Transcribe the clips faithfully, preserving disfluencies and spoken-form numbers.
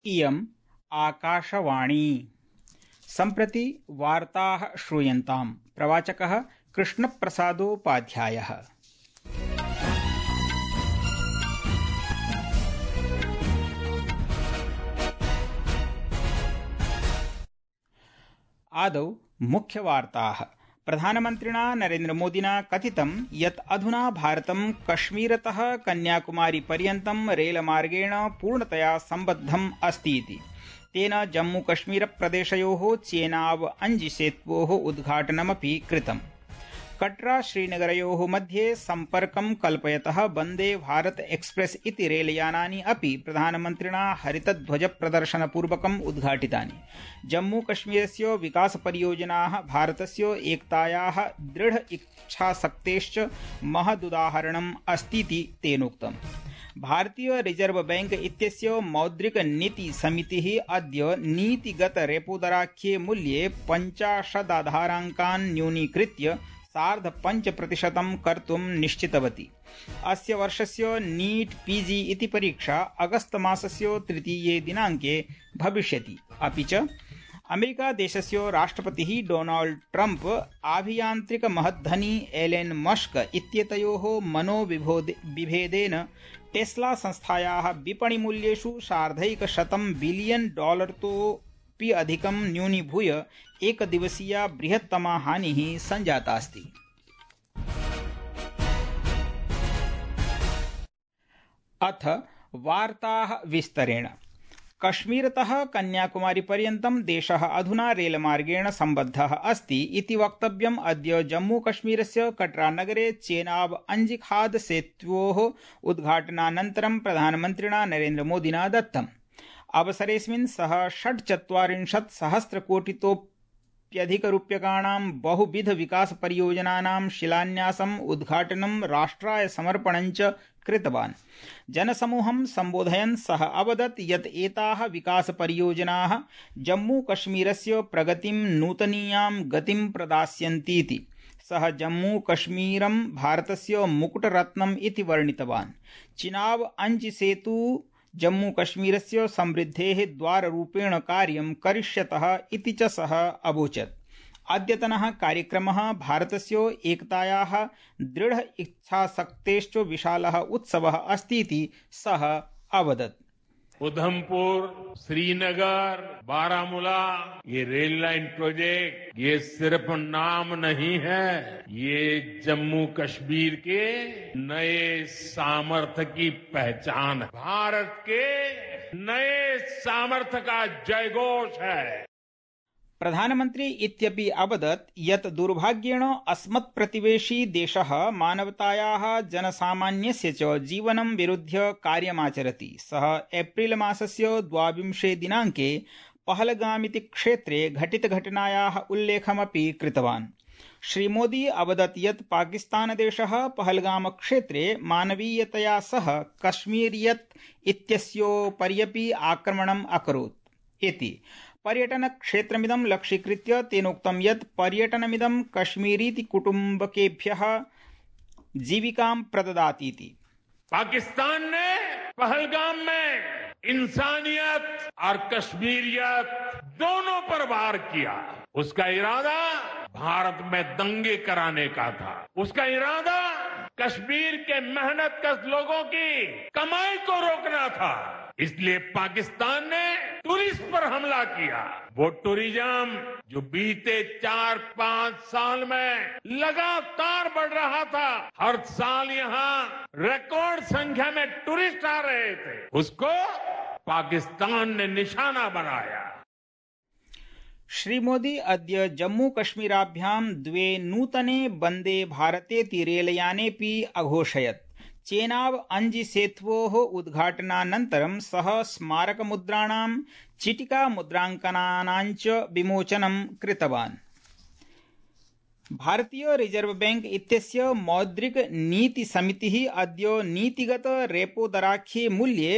इयम् आकाशवाणी। सम्प्रति वार्ताः श्रूयन्ताम्। प्रवाचकः कृष्णप्रसादोपाध्यायः। आदौ मुख्यवार्ताः। प्रधानमन्त्रिणा नरेन्द्रमोदिना कथितं यत् अधुना भारतं कश्मीरतः कन्याकुमारीपर्यन्तं रेलमार्गेण पूर्णतया सम्बद्धम् अस्ति इति। तेन जम्मूकश्मीरप्रदेशयोः चेनाब अंजि सेतोः उद्घाटनमपि कृतम्। कटरा श्रीनगरयोः मध्ये सम्पर्कं कल्पयतः वन्दे भारत एक्सप्रेस इति रेलयानानि अपि प्रधानमन्त्रिणा हरितध्वजप्रदर्शनपूर्वकम् उद्घाटितानि। जम्मूकश्मीरस्य विकासपरियोजनाः भारतस्य एकतायाः दृढ इच्छाशक्तेश्च महदुदाहरणम् अस्तीति तेनोक्तम्। भारतीय रिजर्व बैंक इत्यस्य मौद्रिक नीति समितिः अद्य नीतिगत रेपोदराख्ये मूल्ये पञ्चाशदाधाराङ्कान् न्यूनीकृत्य सार्ध पञ्च प्रतिशतं कर्तुं निश्चितवती। अस्य वर्षस्य नीट पीजी इति परीक्षा अगस्त मासस्य तृतीये दिनाङ्के भविष्यति। अपि च अमेरिका देशस्य राष्ट्रपतिः डोनाल्ड ट्रम्प आभियान्त्रिक महद्धनी एलेन मस्क इत्येतयोः मनोविभेदेन टेस्ला संस्थायाः विपणिमूल्येषु सार्धैकशतं बिलियन डॉलरतोऽपि अधिकं न्यूनीभूय एकदिवसीया बृहत्तमा हानिः सञ्जातास्ति। अथ वार्ताः विस्तरेण। कश्मीरतः कन्याकुमारीपर्यन्तं देशः अधुना रेलमार्गेण सम्बद्धः अस्ति इति वक्तव्यम् अद्य जम्मूकश्मीरस्य कटरानगरे चेनाब अंजिखाद सेतोः उद्घाटनानन्तरं प्रधानमन्त्रिणा नरेन्द्रमोदिना दत्तम्। अवसरेऽस्मिन् सः षट्चत्वारिंशत् सहस्रकोटितोऽप्यधिकरूप्यकाणां बहुविध विकासपरियोजनानां शिलान्यासम् उद्घाटनं राष्ट्राय समर्पणञ्च कृतवान्। जनसमूहं सम्बोधयन् सः अवदत् यत् एताः विकासपरियोजनाः जम्मूकश्मीरस्य प्रगतिं नूतनीयां गतिं प्रदास्यन्तीति। सः जम्मूकश्मीरं भारतस्य मुकुटरत्नम् इति वर्णितवान्। चिनाब अंजि सेतु जम्मूकश्मीरस्य समृद्धेः द्वाररूपेण कार्यं करिष्यतः इति च सः अवोचत्। अद्यतनः कार्यक्रमः भारतस्य एकतायाः दृढ इच्छाशक्तेश्च विशालः उत्सवः अस्ति इति सः अवदत्। उधमपुर, श्रीनगर, बारामूला ये रेल लाइन प्रोजेक्ट ये सिर्फ नाम नहीं है, ये जम्मू कश्मीर के नए सामर्थ्य की पहचान है। भारत के नए सामर्थ्य का जयघोष है। प्रधानमन्त्री इत्यपि अवदत् यत् दुर्भाग्येण अस्मत्प्रतिवेशी देशः मानवतायाः जनसामान्यस्य च जीवनं विरुध्य कार्यमाचरति। सः एप्रिल मासस्य द्वाविंशे दिनाङ्के पहलगामिति क्षेत्रे घटितघटनायाः उल्लेखमपि कृतवान्। श्रीमोदी अवदत् यत् पाकिस्तानदेशः पहलगामक्षेत्रे मानवीयतया सह कश्मीरियत् इत्यस्योपर्यपि आक्रमणम् अकरोत् इति। पर्यटनक्षेत्रमिदं लक्ष्यीकृत्य तेनोक्तं यत् पर्यटनमिदं कश्मीरीति कुटुम्बकेभ्यः जीविकां प्रददातीति। पाकिस्तान ने पहलगाम में इंसानियत और कश्मीरियत दोनों पर वार किया। उसका इरादा भारत में दंगे कराने का था। उसका इरादा कश्मीर के मेहनतकश लोगों की कमाई को रोकना था। इसलिए पाकिस्तान ने टूरिस्ट पर हमला किया। वो टूरिज्म जो बीते चार पांच साल में लगातार बढ़ रहा था, हर साल यहाँ रिकॉर्ड संख्या में टूरिस्ट आ रहे थे, उसको पाकिस्तान ने निशाना बनाया। श्री मोदी अद्य जम्मूकश्मीराभ्यां द्वे नूतने वन्दे भारतेति रेलयानेऽपि अघोषयत्। चेनाब अंजि सेतोः उद्घाटनानन्तरं सः स्मारकमुद्राणां चिटिकामुद्राङ्कनानाञ्च विमोचनं कृतवान्। भारतीय रिजर्व बैंक इत्यस्य मौद्रिक नीति समितिः अद्य नीतिगत रेपोदराख्ये मूल्ये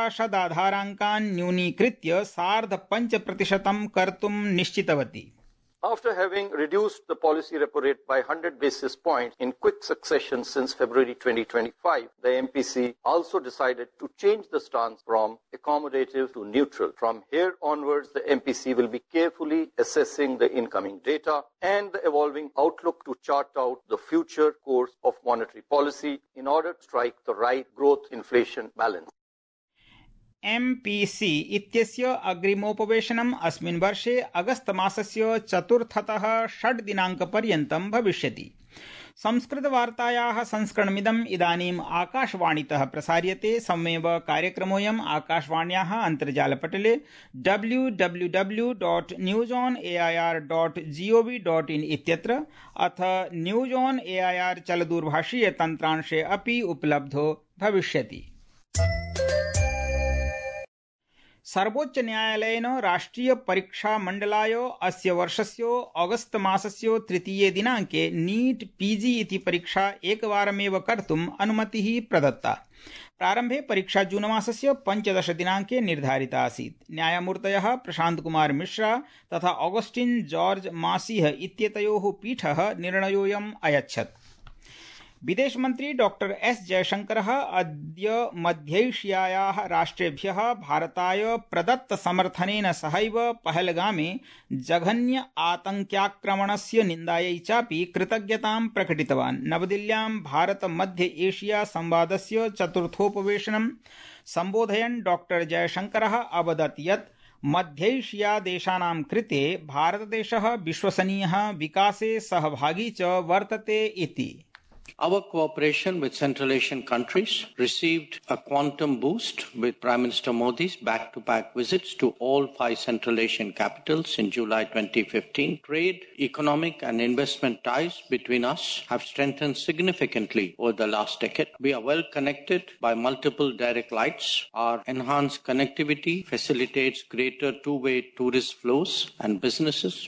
पञ्चाशदाधाराङ्कान् न्यूनीकृत्य सार्ध पञ्च प्रतिशतं कर्तुं निश्चितवती। After having reduced the policy repo rate by one hundred basis points in quick succession since February twenty twenty-five, the M P C also decided to change the stance from accommodative to neutral. From here onwards, the M P C will be carefully assessing the incoming data and the evolving outlook to chart out the future course of monetary policy in order to strike the right growth-inflation balance. M P C इत्यस्य अग्रिमोपवेशनम् अस्मिन् वर्षे अगस्त मासस्य चतुर्थतः षड् दिनाङ्कपर्यन्तं भविष्यति। संस्कृतवार्तायाः संस्करणमिदम् इदानीम् आकाशवाणीतः प्रसार्यते। सममेव कार्यक्रमोऽयम् आकाशवाण्याः अन्तर्जालपटले W W W dot news on A I R dot G O V dot in इत्यत्र अथ news on A I R चलदूरभाषीय तन्त्रांशे अपि उपलब्धो भविष्यति। सर्वोच्च न्यायालयेन राष्ट्रिय परीक्षा मंडलाय अस्य वर्षस्य अगस्त मासस्य तृतीये दिनाङ्के नीट पीजी इति परीक्षा एकवारमेव कर्तुम् अनुमतिः प्रदत्ता। प्रारम्भे परीक्षा जून मासस्य पञ्चदश दिनाङ्के निर्धारिता आसीत्। न्यायमूर्तयः प्रशान्त कुमार मिश्रा तथा ऑगस्टिन जॉर्ज मासिह इत्येतयोः पीठः निर्णयोऽयम् अयच्छत्। विदेशमन्त्री डॉक्टर एस जयशंकरः अद्य मध्यैशियायाः राष्ट्रेभ्यः भारताय प्रदत्त समर्थनेन सहैव पहलगामे जघन्य आतङ्क्याक्रमणस्य निन्दायै चापि कृतज्ञतां प्रकटितवान्। नवदिल्ल्यां भारत मध्य एशिया संवादस्य चतुर्थोपवेशनं सम्बोधयन् डॉक्टर जयशंकरः अवदत् यत् मध्यैशिया देशानां कृते भारतदेशः विश्वसनीयः विकासे सहभागी च वर्तते इति। Our cooperation with Central Asian countries received a quantum boost with Prime Minister Modi's back-to-back visits to all five Central Asian capitals in July twenty fifteen. Trade, economic and investment ties between us have strengthened significantly over the last decade. We are well connected by multiple direct flights. Our enhanced connectivity facilitates greater two-way tourist flows and businesses.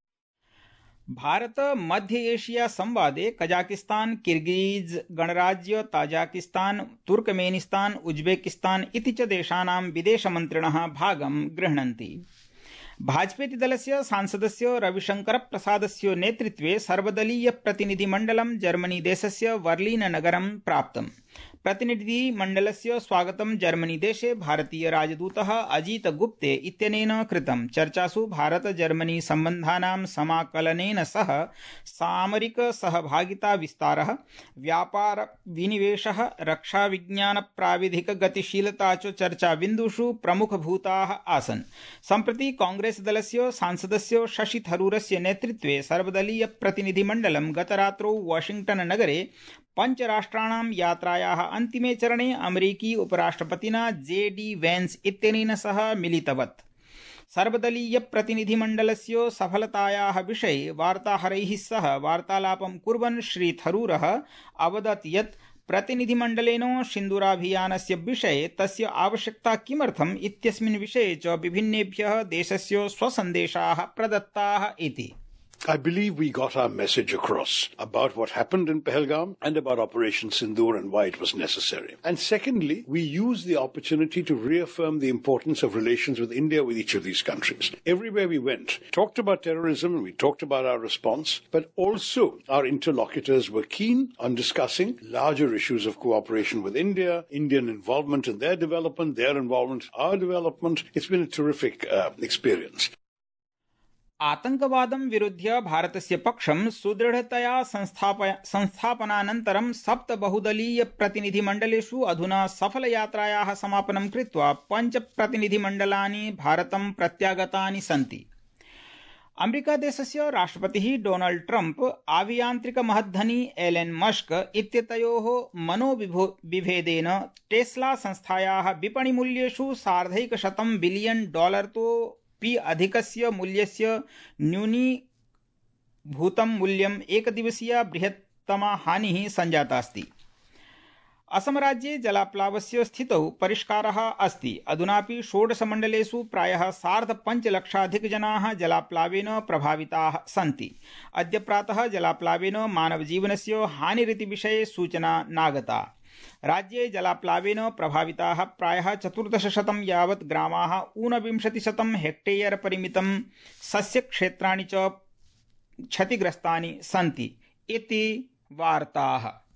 Bharat मध्य Asia संवादे Kazakhstan, Kyrgyz गणराज्य, Tajikistan, Turkmenistan, Uzbekistan इति च देशानां विदेशमन्त्रिणः भागं गृह्णन्ति। भाजपेति दलस्य सांसदस्य रविशंकर प्रसादस्य नेतृत्वे सर्वदलीय प्रतिनिधिमण्डलं जर्मनी देशस्य बर्लिन नगरं प्राप्तम्। प्रतिनिधिमण्डलस्य स्वागतं जर्मनी देशे भारतीय राजदूतः अजीत गुप्ते इत्यनेन कृतम्। चर्चासु भारत जर्मनी सम्बन्धानां समाकलनेन सह सामरिक सहभागिता विस्तारः, व्यापार विनिवेशः, रक्षा विज्ञान प्राविधिक गतिशीलता च चर्चाबिन्दुषु प्रमुखभूताः आसन्। सम्प्रति कांग्रेस दलस्य सांसदस्य शशि थरूरस्य नेतृत्वे सर्वदलीय प्रतिनिधिमण्डलं गतरात्रौ वाशिंग्टन नगरे पञ्चराष्ट्राणां यात्रायाः अन्तिमे चरणे अमेरिकी उपराष्ट्रपतिना जे डी वेन्स इत्यनेन सह मिलितवत्। सर्वदलीय प्रतिनिधिमण्डलस्य सफलतायाः विषये वार्ताहरैः सह वार्तालापं कुर्वन् श्री थरूरः अवदत् यत् प्रतिनिधिमण्डलेन सिन्दूराभियानस्य विषये तस्य आवश्यकता किमर्थम् इत्यस्मिन् विषये च विभिन्नेभ्यः देशस्य स्वसन्देशाः प्रदत्ताः इति। I believe we got our message across about what happened in Pahalgam and about Operation Sindoor and why it was necessary. And secondly, we used the opportunity to reaffirm the importance of relations with India with each of these countries. Everywhere we went, talked about terrorism and we talked about our response, but also our interlocutors were keen on discussing larger issues of cooperation with India, Indian involvement in their development, their involvement, our development. It's been a terrific uh, experience. आतंकवादं विरुध्य भारतस्य पक्षं सुदृढतया संस्थापनानन्तरं सप्त बहुदलीय प्रतिनिधिमण्डलेषु अधुना सफलयात्रायाः समापनं कृत्वा पञ्च प्रतिनिधिमण्डलानि भारतं प्रत्यागतानि सन्ति। अमेरिकादेशस्य राष्ट्रपतिः डोनाल्ड ट्रम्प, आवियान्त्रिकमहद्धनी एलेन मस्क इत्येतयोः मनोविभेदेन टेस्ला संस्थायाः विपणिमूल्येषु सार्धैकशतं बिलियन डॉलरतो पि अधिकस्य मूल्यस्य न्यूनीभूतं मूल्यम् एकदिवसीया बृहत्तमा हानिः सञ्जातास्ति। असमराज्ये जलाप्लावस्य स्थितौ परिष्कारः अस्ति। अधुनापि षोडश मण्डलेषु प्रायः सार्धपञ्चलक्षाधिकजनाः जलाप्लावेन प्रभाविताः सन्ति। अद्य प्रातः जलाप्लावेन मानवजीवनस्य हानिरिति विषये सूचना नागता। राज्ये जलाप्लावेन प्रभाविताः प्रायः चतुर्दशशतं यावत् ग्रामाः ऊनविंशतिशतं हेक्टेयर परिमितं सस्यक्षेत्राणि च क्षतिग्रस्तानि सन्ति इति वार्ताः।